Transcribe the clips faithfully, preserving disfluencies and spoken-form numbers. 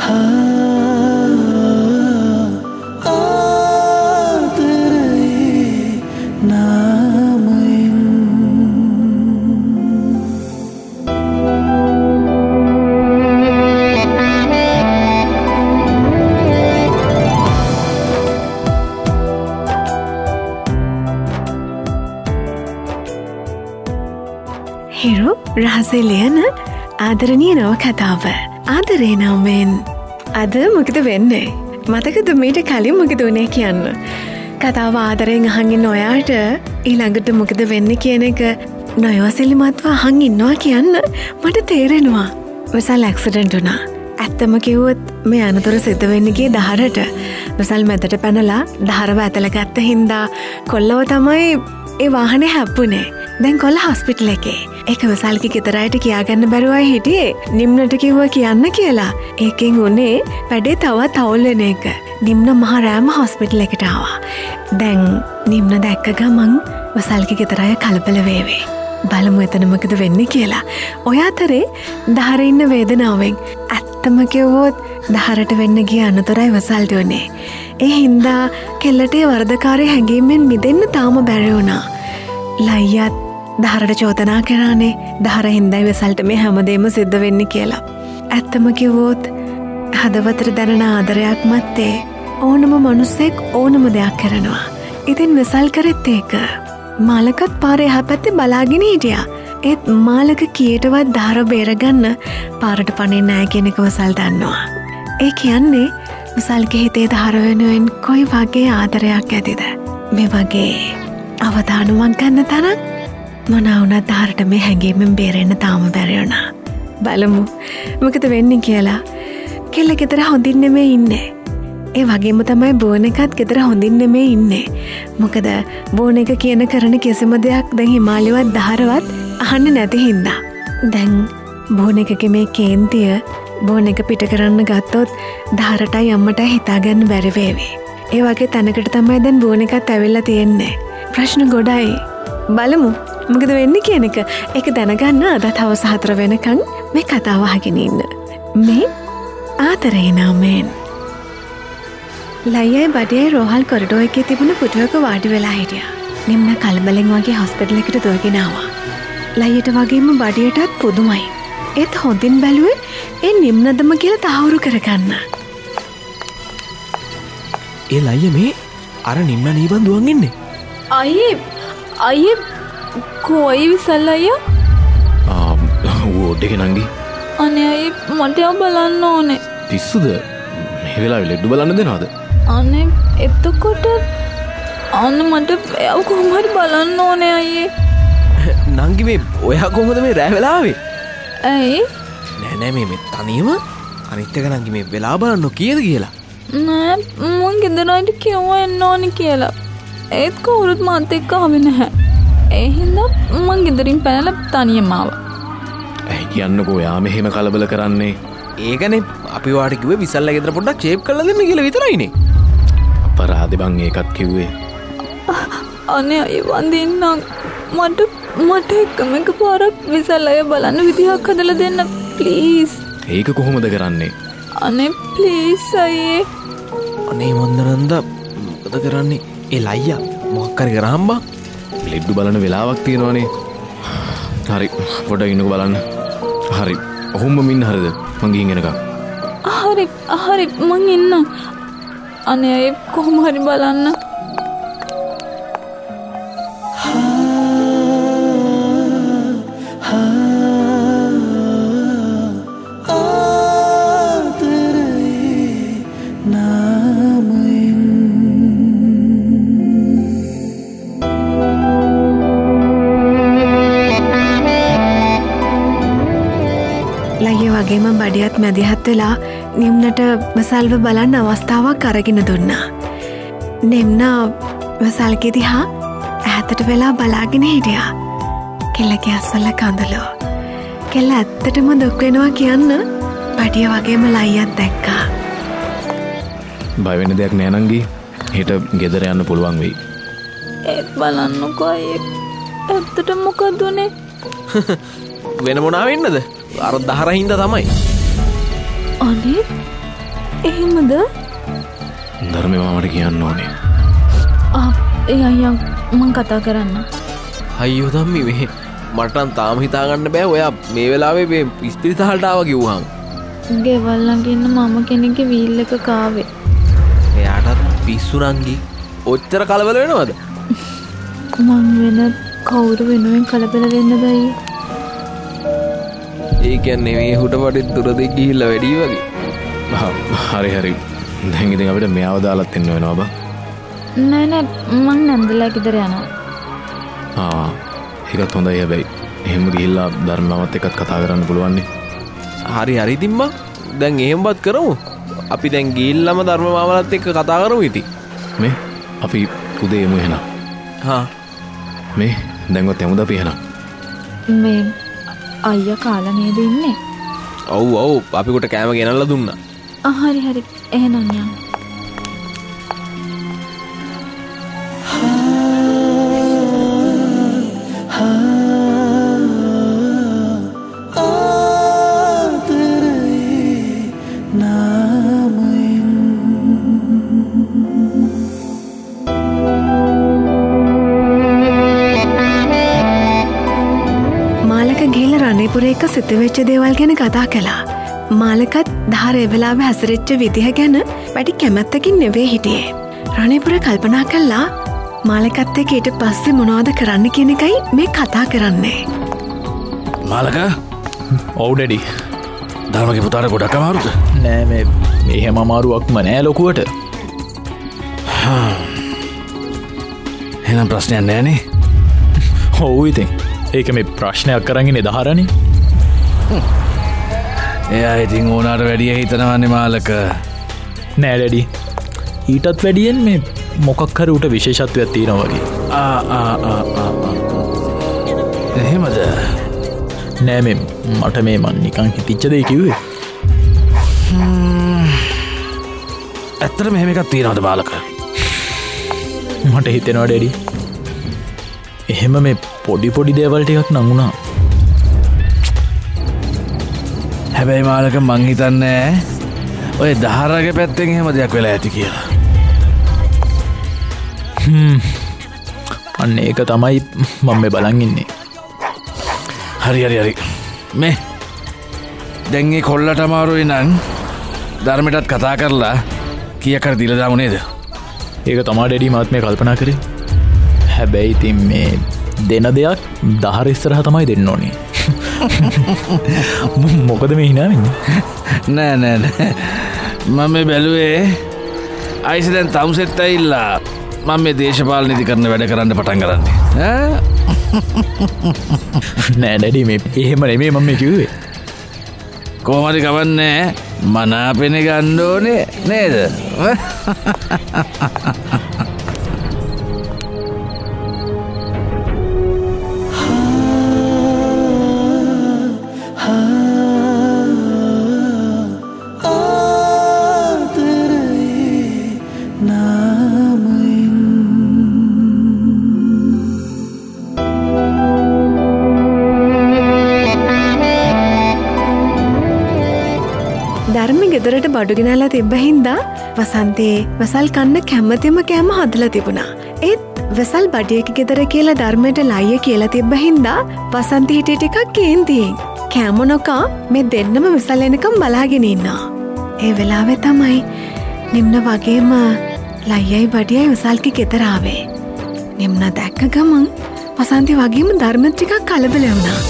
හිරු රහසේ ලියන ආදරණීය නව කතාව ආදරේ නමෙන් අද මොකද වෙන්නේ? මතකද මීට කලින් මොකද වුනේ කියන්න? කතාව ආදරෙන් අහන් ඉන්න ඔයාට ඊළඟට මොකද වෙන්නේ කියන එක නොයවසිලිමත්ව අහන් ඉන්නවා කියන්න මට තේරෙනවා. විශාල ඇක්සිඩන්ට් වුණා. ඇත්තම කිව්වොත් මේ අනතුර සිද්ධ වෙන්නේ ගියේ දහරට. විශාල මැදට පැනලා දහරව ඇතල ගත්ත හින්දා කොල්ලව තමයි ඒ වාහනේ හැප්පුනේ. දැන් කොල්ල හොස්පිටල් එකේ. ඒක විශාල්ගේ ගෙදරට කියාගන්න බැරුවයි හිටියේ. නිම්නට කිව්වා කියන්න කියලා. ඒකෙන් උනේ වැඩේ තවත් අවුල් වෙන එක. නිම්න මහ රෑම හොස්පිටල් එකට ආවා. දැන් නිම්න දැක්ක ගමන් විශාල්ගේ ගෙදර අය කලබල වේවේ. බලමු එතන මොකද වෙන්නේ කියලා. ඔය අතරේ දහරේ ඉන්න වේදනාවෙන් ඇත්තම කිව්වොත් දහරට වෙන්න ගිය අනතුරයි විශාල්ට උනේ. ඒ හින්දා කෙල්ලට වරදකාරී හැඟීමෙන් මිදෙන්න තාම බැරි වුණා. ලයියත් දහරට චෝදනා කරානේ දහර හින්දයි විශාල්ට මේ හැමදේම සිද්ධ වෙන්නේ කියලා. ඇත්තම කිව්වොත් හදවතට දැනෙන ආදරයක් මැත්තේ ඕනම මිනිස්සෙක් ඕනම දෙයක් කරනවා. ඉතින් විශාල් කරෙත් ඒක. මාලකත් පාරේ එහා පැත්තේ බලාගෙන හිටියා. ඒත් මාලක කීයටවත් දහර බේරගන්න පාරට පණේ නැහැ කියන එක විශාල් දන්නවා. ඒ කියන්නේ විශාල්ගේ හිතේ දහර වෙනුවෙන් කොයි වගේ ආදරයක් ඇතිද? මේ වගේ අවදානුවක් ගන්න තරම් මොනවා වුණත් දහරට මේ හැඟීමෙන් බේරෙන්න තාම බැරි වුණා. බලමු මොකද වෙන්නේ කියලා. කෙල්ල ගෙදර හොඳින් නෙමෙයි ඉන්නේ. ඒ වගේම තමයි බෝන එකත් ගෙදර හොඳින් නෙමෙයි ඉන්නේ. මොකද බෝන එක කියන කරන කිසිම දෙයක් දැන් හිමාලියවත් දහරවත් අහන්නේ නැති හින්දා. දැන් බෝන එකගේ මේ කේන්තිය බෝන එක පිට කරන්න ගත්තොත් දහරටයි අම්මටයි හිතාගන්න බැරි වේවි. ඒ වගේ තැනකට තමයි දැන් බෝන එකත් ඇවිල්ලා තියෙන්නේ. ප්‍රශ්න ගොඩයි. බලමු මොකද වෙන්නේ කියන එක. ඒක දැනගන්න අදත් හවස හතර වෙනකන් මේ කතාව අහගෙන ඉන්න. මේ ආදරේ නමෙන්. ලයියයි බඩේ රෝහල් කොරිඩෝ එකේ තිබුණ පුටුවක වාඩි වෙලා හිටියා. නිම්න කලබලෙන් වගේ හොස්පිටල් එකට දුවගෙන ආවා. ලයියට වගේම බඩේටත් පුදුමයි. ඒත් හොඳින් බැලුවේ ඒ නිම්නදම කියලා තහවුරු කරගන්න. ඒ ලයිය මේ අර නිම්න නීබන් දුවන් ඉන්නේ. අයියේ අයියේ කොයි විසල් අයියා? ආ වෝඩ් එකේ නංගි. අනේ අයියේ මට යා බලන්න ඕනේ. පිස්සුද? මේ වෙලාවේ ලෙඩ බලන්න දෙනවද? අනේ එතකොට අන්න මට එයාව කොහොම හරි බලන්න ඕනේ අයියේ. නංගි මේ ඔයා කොහොමද මේ රෑ වෙලා ආවේ? ඇයි? නෑ නෑ මේ මේ තනියම අනිත් එක නංගි මේ වෙලා බලන්න කීයද කියලා. නෑ මං ගෙදරට කිව්වා එන්න ඕනේ කියලා. ඒත් කවුරුත් මාත් එක්ක ආවේ නැහැ. ඒ හින්දා මං ගෙදරින් පැනලා තනියම ආවා. ඇයි කියන්නකෝ යා මෙහෙම කලබල කරන්නේ? ඒකනේ අපි වාට කිව්වේ විසල්ලා ගෙදර පොඩ්ඩක් ෂේප් කරලා දෙන්න කියලා විතරයිනේ. අපරාධේ බං ඒකත් කිව්වේ. අනේ අය වන්දින්නම් මට මට එකම එක පාරක් විසල්ලා බලන්න විදිහක් හදලා දෙන්න ප්ලීස්. ඒක කොහොමද කරන්නේ? අනේ ප්ලීස් අයියේ. අනේ වන්දනන්ද මොකද කරන්නේ? ඒ ලයියා මොකක් හරි කරාම් බං. ලෙඩ්ඩු බලන වෙලාවක් තියෙනවනේ. හරි පොඩ්ඩක් ඉන්නකෝ බලන්න. හරි ඔහොම මින්න හරිද? මං ගිහින් එනකම්. හරි හරි මං ඉන්න. අනේ අය කොහොම හරි බලන්න. වගේම බඩියත් මැදිහත් වෙලා නිම්නට විසල්ව බලන්න අවස්ථාවක් අරගෙන දුන්නා. නිම්න විසල්ගේ දිහා ඈතට වෙලා බලාගෙන හිටියා. කෙල්ලගේ අස්වල කඳුළු. කෙල්ල ඇත්තටම දුක් වෙනවා කියන්න බඩිය වගේම ලයියත් දැක්කා. බය වෙන්න දෙයක් නෑ නංගි. හෙට ගෙදර යන්න පුළුවන් වෙයි. ඒත් බලන්නකෝ අයියේ. ඇත්තට මොකද උනේ? වෙන මොනවා වෙන්නද? අර දහර හින්දා තමයි. අනේ එහෙමද? ධර්මය මාමට කියන්න ඕනේ. ආ ඒ අයියා මං කතා කරන්න. අයියෝ තම්මි මේ මටනම් තාම හිතාගන්න බෑ ඔයා මේ වෙලාවේ මේ ඉස්පිරිතාලට ආවා කිව්වහම. ගෙවල් ළඟ ඉන්න මම කෙනෙක්ගේ වීල් එක කාවේ. එයාටත් පිස්සු නංගි. ඔච්චර කලබල වෙනවද? මං වෙන කවුරු වෙනුවෙන් කලබල වෙන්නද අයියේ? ඒ කියන්නේ මේ හුට වඩේ දුර දෙක ගිහිල්ලා වැඩි වගේ. හරි හරි. දැන් ඉතින් අපිට මෙයාව දාලත් එන්න වෙනවා බා. නෑ නෑ මං නන්දලා ගෙදර යනවා. ආ ඒකත් හොඳයි හැබැයි. එහෙම ගිහිල්ලා ධර්මවත් එක්කත් කතා කරන්න පුළුවන් නේ. හරි හරි ඉතින් මං දැන් එහෙමවත් කරමු. අපි දැන් ගිහිල්ලාම ධර්ම මාමලත් එක්ක කතා කරමු ඉතින්. මේ අපි උදේ එමු එහෙනම්. හා මේ දැන්වත් එමුද අපි එහෙනම්. මේ අයියා කාලා නේද ඉන්නේ? ඔව් ඔව් අපි කොට කෑම ගෙනල්ලා දුන්නා. ආ හරි හරි එහෙනම් යන්න. පුරේක සිතවෙච්ච දේවල් ගැන කතා කළා. මාලකත් ධාර එවෙලාවෙ හැසිරෙච්ච විදිහ ගැන වැඩි කැමැත්තකින් නෙවේ හිටියේ. රණේපුර කල්පනා කළා මාලකත් එක්ක ඊට පස්සේ මොනවද කරන්න කියන එකයි මේ කතා කරන්නේ. මාලක ඔව් ඩැඩි. ධර්මගේ පුතාට ගොඩක් අමාරුද? නෑ මේ එහෙම අමාරුවක්ම නෑ ලොකුවට. එහෙනම් ප්‍රශ්නයක් නෑනේ. ඔව් ඉතින් ඒක මේ ප්‍රශ්නයක් කරගෙන දහරණි. එයා ඉතින් ඕනාට වැඩිය හිතනවන්නේ මාලක. නෑ ඩැඩි ඊටත් වැඩියෙන් මේ මොකක් හරි උට විශේෂත්වයක් තියෙනවා වගේ. එහෙමද? නෑ මේ මට මේ මන් නිකන් හිතිච්ච දේ කිව්වේ. ඇත්තට මෙහෙම එකක් තියෙනවද මාලක? මට හිතෙනවා ඩැඩි එහෙම මේ පොඩි පොඩි දේවල් ටිකක් නංගුණා. හැබැයි මාලක මං හිතන්නේ ඔය දහරගේ පැත්තෙන් එහෙම දෙයක් වෙලා ඇති කියලා. අන්න ඒක තමයි මම මේ බලන් ඉන්නේ. හරි හරි හරි මේ දැන් මේ කොල්ලට අමාරුයි නම් ධර්මයටත් කතා කරලා කීයක් හරි දීලා දාමු නේද? ඒක තමයි ඩැඩි මාත් මේ කල්පනා කරේ. හැබැයි ඉතින් මේ දෙන දෙයක් දහර ඉස්සරහ තමයි දෙන්න ඕනේ. මොකද මේ hina වෙන්නේ? නෑ නෑ නෑ මම මේ බැලුවේ අයිස දැන් තමුසෙත් ඇවිල්ලා මම මේ දේශපාලන ඉදි කරන වැඩ කරන්න පටන් ගන්නනේ. ඈ නෑ ඩැඩි මේ එහෙම නෙමෙයි මම මේ කිව්වේ. කොහොම හරි කවන්නේ මනාපෙනේ ගන්න ඕනේ නේද? ධර්ම ගෙදරට බඩු ගෙනල්ලා තිබ්බ හින්දා වසන්තේ වසල් කන්න කැමතිම කෑම හදලා තිබුණා. ඒත් වසල් බඩියක ගෙදර කියලා ධර්මයට ලයිය කියලා තිබ්බ හින්දා වසන්ති හිටිය ටිකක් කේන්තියෙන් කෑම නොකා මේ දෙන්නම වසල් එනකම් බලාගෙන ඉන්නවා. ඒ වෙලාවේ තමයි නිම්න වගේම ලයියයි බඩියයි වසල්ගේ ගෙදර ආවේ. නිම්න දැක්ක ගමන් වසන්ති වගේම ධර්මත් ටිකක් කලබල වුණා.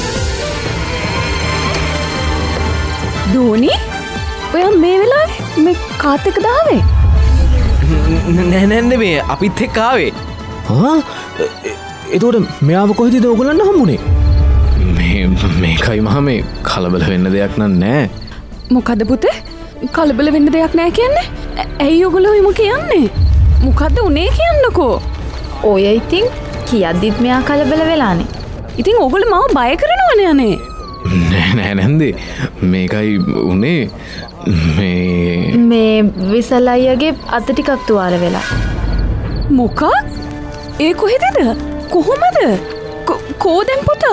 දෝනි ඔය මේ වෙලාවේ මේ කාත් එක්ක දාවේ? නෑ නෑ මේ අපිත් එක්ක ආවේ. හා එතකොට මෙයාව කොහෙද ඔයගොල්ලන් හම්බුනේ? මේ මේකයි මහා මේ කලබල වෙන්න දෙයක් නෑ. මොකද පුතේ? කලබල වෙන්න දෙයක් නෑ කියන්නේ? ඇයි ඔයගොල්ලෝ එහෙම කියන්නේ? මොකද්ද උනේ කියන්නකෝ. ඔය ඉතින් කියද්දිත් මෙයා කලබල වෙලානේ. ඉතින් ඔයගොල්ලෝ මාව බය කරනවනේ අනේ. නෑ නෑ නැන්දේ මේකයි උනේ මේ මේ විසල් අයියගේ අත ටිකක් තුවාල වෙලා. මොකක්? ඒ කොහෙදද? කොහොමද? කෝ දැන් පුතා?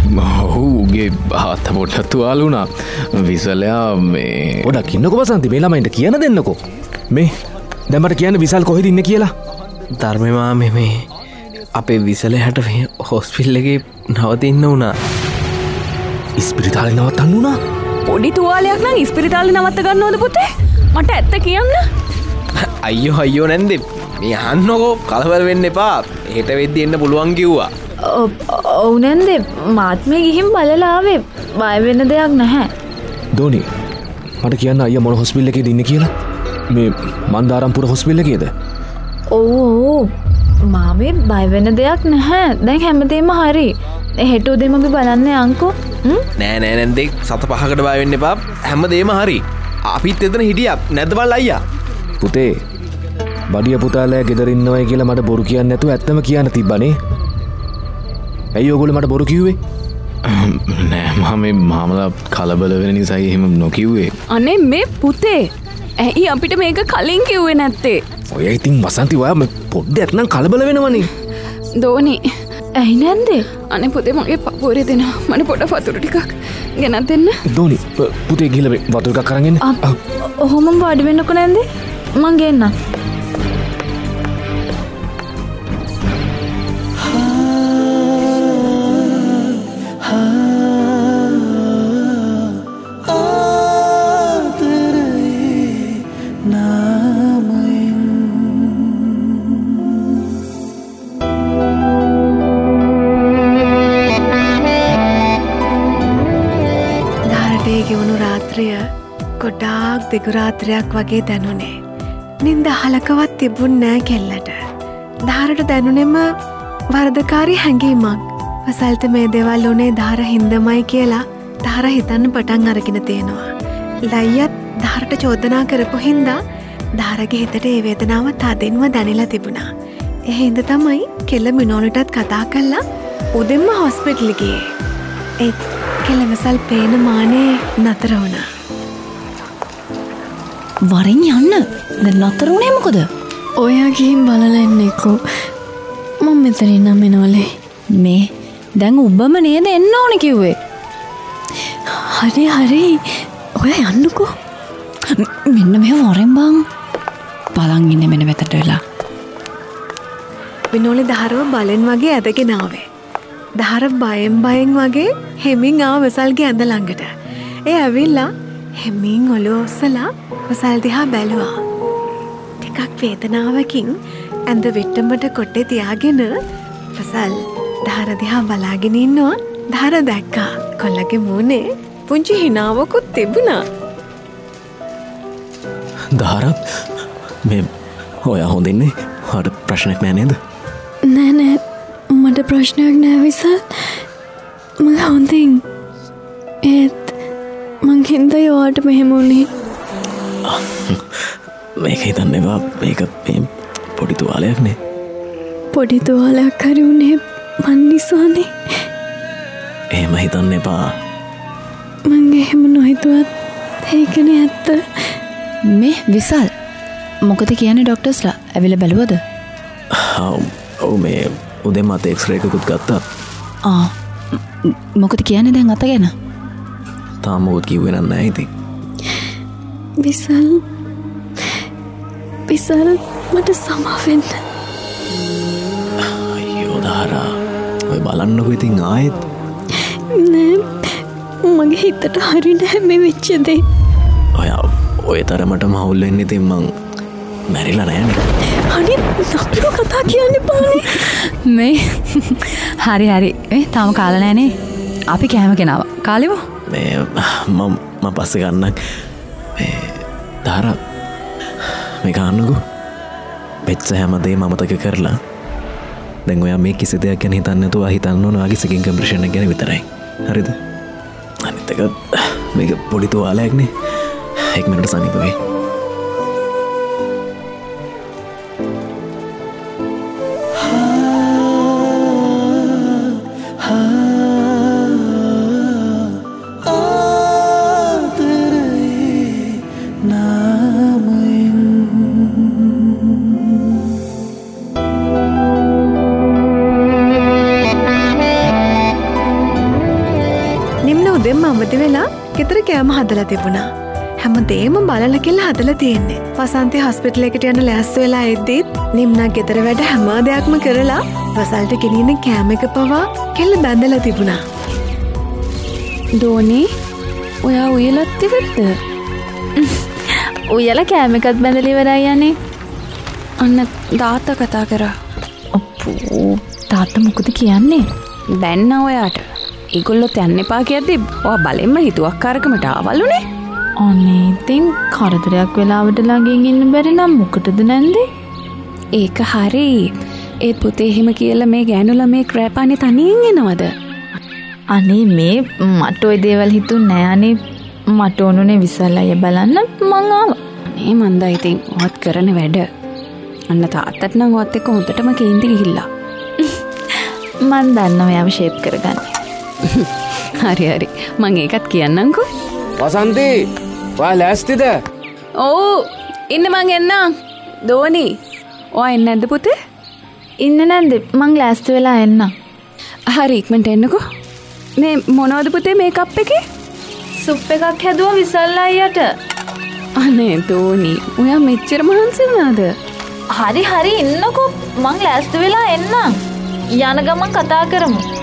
ඔහුගේ හත පොට්ටත් තුවාලුනා විසලයා මේ ගොඩක් ඉන්නකො බසන්ති මේ ළමයින්ට කියන්න දෙන්නකෝ මේ දැමට කියන්න විසල් කොහෙද ඉන්න කියලා ධර්මමා මේ අපේ විසල හැට හොස්පිල්ලගේ නවතින්න වුණා ඉස්පිරිතාලි නවත්තන්න වුණා පොඩි තුවාලයක් නම් ඉස්පිරිතාලි නවත්ත ගන්නවද පුතේ මට ඇත්ත කියන්න අයියෝ අයියෝ නැන්දේ මේ අන්නකෝ කලවල් වෙන්න එපා ඒට වෙද්දි එන්න පුළුවන් කිව්වා ඔව් නැන්දේ මාත්මේ ගිහින් බලලාවේ බය වෙන්න දෙයක් නැහැ දෝනි මට කියන්න අයියා මොන හොස්පිටල් එකේද ඉන්නේ කියලා මේ මන්දාරම්පුර හොස්පිටල් එකේද ඔව් ඔව් මාමේ බය වෙන්න දෙයක් නැහැ දැන් හැමදේම හරි හෙට උදේම අපි බලන්න යන්කෝ නෑ නෑ නැන්දේ සත පහකට බය වෙන්න එපා හැමදේම හරි අපිත් එතන හිටියා නැද්ද බල්ලා අයියා පුතේ බඩිය පුතාලෑ ගෙදර ඉන්නවයි කියලා මට බොරු කියන්නේ නැතුව ඇත්තම කියන්න තිබ්බනේ ඇයි ඔයගොල්ලෝ මට බොරු කිව්වේ නෑ මම මාමලා කලබල වෙන නිසා එහෙම නොකිව්වේ අනේ මේ පුතේ ඇයි අපිට මේක කලින් කිව්වේ නැත්තේ ඔය ඉතින් වසන්ති ඔයා පොඩ්ඩක් නම් කලබල වෙනවනේ දෝනි ඇයි නැන්දේ අනේ පුතේ මගේ පපුවරේ දෙනවා මට පොඩ වතුර ටිකක් ගෙනත් දෙන්න දෝනි පුතේ ගිහලා වතුර එකක් අරන් එන්න ඔහොම වාඩි වෙන්නකෝ නැන්දේ මං ගේන්නම් ගොඩාක් දෙගුරාත්‍රයක් වගේ දැනුනේ නින්ද අහලකවත් තිබුණ නෑ කෙල්ලට ධාරට දැනුනෙම වරදකාරී හැඟීමක් වසල්ත මේ දෙවල් උනේ ධාර හින්දමයි කියලා ධාර හිතන්න පටන් අරගෙන තියෙනවා ලයියත් ධාරට චෝදනා කරපු හින්දා ධාරගේ හිතට ඒ වේදනාව තදින්ම දැනෙලා තිබුණා ඒ හින්දා තමයි කෙල්ල මිනෝලටත් කතා කළා උදෙන්ම හොස්පිටල් ගියේ ඒත් කෙල්ල වසල් පේන මානේ නතර වුණා වරෙන් යන්න දැන් නතර වුණේ මොකද? ඔයා ගිහින් බලලා එන්නකෝ. මම මෙතනින් නම් එනවලේ. මේ දැන් ඔබම නේද එන්න ඕනේ කිව්වේ. හරි හරි. ඔයා යන්නකෝ. මෙන්න මෙහෙ වරෙන් බං. බලන් ඉන්නේ මෙන්න මෙතට වෙලා. විනෝලේ දහරව බලෙන් වගේ ඇදගෙන ආවේ. දහර බයෙන් බයෙන් වගේ හෙමින් ආව වසල්ගේ ඇඳ ළඟට. ඒ ඇවිල්ලා හෙමින් ඔලුව ඔස්සලා වසල් දිහා බැලුවා. ටිකක් වේදනාවකින් ඇඳ විට්ටමට කොට්ටේ තියාගෙන වසල් ධාර දිහා බලාගෙන ඉන්නවා. ධාර දැක්කා කොල්ලගේ මූණේ පුංචි හිනාවකුත් තිබුණා. ධාර මේ ඔයා හොඳින්නේ? හොට ප්‍රශ්නයක් නෑ නේද? නෑ නෑ මට ප්‍රශ්නයක් නෑ විසල්. මම හොඳින්. ඒත් මං හින්දා ඔයාට මෙහෙම වුණේ. මේක හිතන්න එපා මේක මේ පොඩි තුවාලයක් නේ පොඩි තුවාලයක් හරි වුණේ මන් නිසානේ එහෙම හිතන්න එපා මං එහෙම නොහිතුවත් ඒකනේ ඇත්ත මේ විසල් මොකද කියන්නේ ඩොක්ටර්ස්ලා ඇවිල්ලා බැලුවද ඔව් මේ උදේ මත එක්ස්රේ එකකුත් ගත්තා ආ මොකද කියන්නේ දැන් අත ගැන තාම මොකද කිව්වේ නැහැ ඉතින් විසල් විසල් මට සමාවෙන්න අයියෝ ධාරා ඔය බලන්නකො ඉතින් ආයෙත් නෑ මගේ හිතට හරි නෑ මේ වෙච්ච දේ ඔයා ඔය තරමට මහුල් වෙන්න ඉතින් මං මැරිලා නෑනේ හරි නපුරු කතා කියන්න එපානේ මේ හරි හරි ඒ තාම කාලා නෑනේ අපි කෑම ගෙනාවා කාලෙමු මේ මම මම පස්සේ ගන්නක් මේ ධාර මේ කාන්නකෝ වෙච්ච හැමදේම අමතක කරලා දැන් ඔයා මේ කිසි දෙයක් ගැන හිතන්නේ නැතුව හිතන්න ඕන ඔයාගේ සෙකින් කම්ප්‍රෙෂන් එක ගැන විතරයි හරිද අනිත් එක මේක පොඩි තුවාලයක් නේ එක් මිනිකට සනීප වෙයි අවදි වෙලා ගෙදර කෑම හදලා තිබුණා. හැම දේම බලල කියලා හදලා තියෙන්නේ. වසන්තේ හොස්පිටල් එකට යන ලෑස්ති වෙලා එද්දිත් නිම්නා ගෙදර වැඩ හැම දෙයක්ම කරලා වසල්ට ගෙනියන කෑම එක පවා කෙල්ල බැඳලා තිබුණා. දෝනේ ඔයා උයලත් ඉවරද? උයලා කෑම එකත් බැඳලා ඉවරයි යන්නේ. අන්න තාත්තා කතා කරා. අප්පෝ තාත්තා මොකද කියන්නේ? බැන්න ඔයාට. ඒගොල්ලොත් යන්න එපා කියද්දි ඔයා බලෙන්ම හිතුවක්කාරකමට ආවලුනේ. අනේ ඉතින් කරදරයක් වෙලාවට ළඟින් ඉන්න බැරි නම් මොකටද නැන්දේ? ඒක හරි. ඒ පුතේ එහෙම කියලා මේ ගෑනු ළමේ ක්‍රෑපානේ තනියෙන් එනවද? අනේ මේ මට ওই දේවල් හිතුන්නේ නෑ. අනේ මට ඕනුනේ විසල් අය බලන්න මං ආවා. අනේ මන්දා ඉතින් ඔවත් කරන වැඩ. අන්න තාත්තට නම් ඔවත් එක්ක හොඳටම කේන්ති ගිහිල්ලා. මන් දන්නවා එයාව ෂේප් කරගන්න. හරි හරි. මං ඒකත් කියන්නම්කෝ. වසන්ති ඔයා ලෑස්තිද? ඔව් ඉන්න මං එන්නම්. දෝනි ඔයා එන්නේ නැද්ද පුතේ? ඉන්න නැන්ද මං ලෑස්ති වෙලා එන්නම්. හරි ඉක්මනට එන්නකෝ. මේ මොනවද පුතේ මේකප් එකේ? සුප් එකක් හැදුවා විසල් අයියට. අනේ දෝනි ඔයා මෙච්චර මහන්සි වුණාද? හරි හරි ඉන්නකෝ මං ලෑස්ති වෙලා එන්නම්. යන ගමන් කතා කරමු.